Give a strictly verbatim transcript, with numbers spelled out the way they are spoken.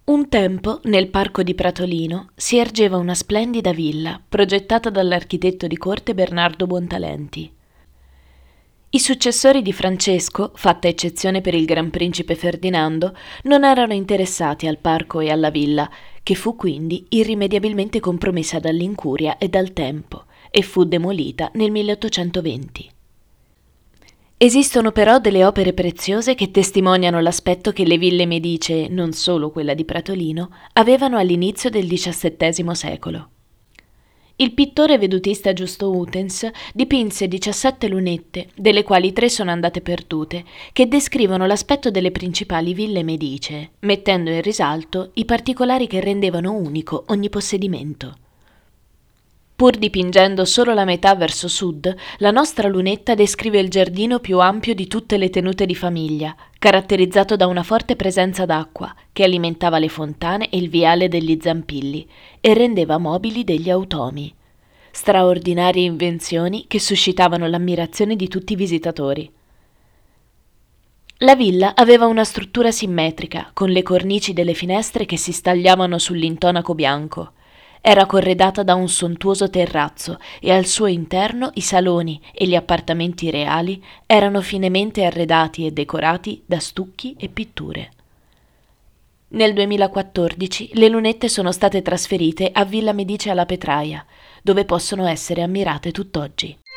Un tempo, nel parco di Pratolino, si ergeva una splendida villa progettata dall'architetto di corte Bernardo Buontalenti. I successori di Francesco, fatta eccezione per il Gran Principe Ferdinando, non erano interessati al parco e alla villa, che fu quindi irrimediabilmente compromessa dall'incuria e dal tempo, e fu demolita nel milleottocentoventi. Esistono però delle opere preziose che testimoniano l'aspetto che le ville medicee, non solo quella di Pratolino, avevano all'inizio del diciassettesimo secolo. Il pittore vedutista Giusto Utens dipinse diciassette lunette, delle quali tre sono andate perdute, che descrivono l'aspetto delle principali ville medicee, mettendo in risalto i particolari che rendevano unico ogni possedimento. Pur dipingendo solo la metà verso sud, la nostra lunetta descrive il giardino più ampio di tutte le tenute di famiglia, caratterizzato da una forte presenza d'acqua, che alimentava le fontane e il viale degli Zampilli, e rendeva mobili degli automi. Straordinarie invenzioni che suscitavano l'ammirazione di tutti i visitatori. La villa aveva una struttura simmetrica, con le cornici delle finestre che si stagliavano sull'intonaco bianco. Era corredata da un sontuoso terrazzo e al suo interno i saloni e gli appartamenti reali erano finemente arredati e decorati da stucchi e pitture. Nel duemilaquattordici le lunette sono state trasferite a Villa Medici alla Petraia, dove possono essere ammirate tutt'oggi.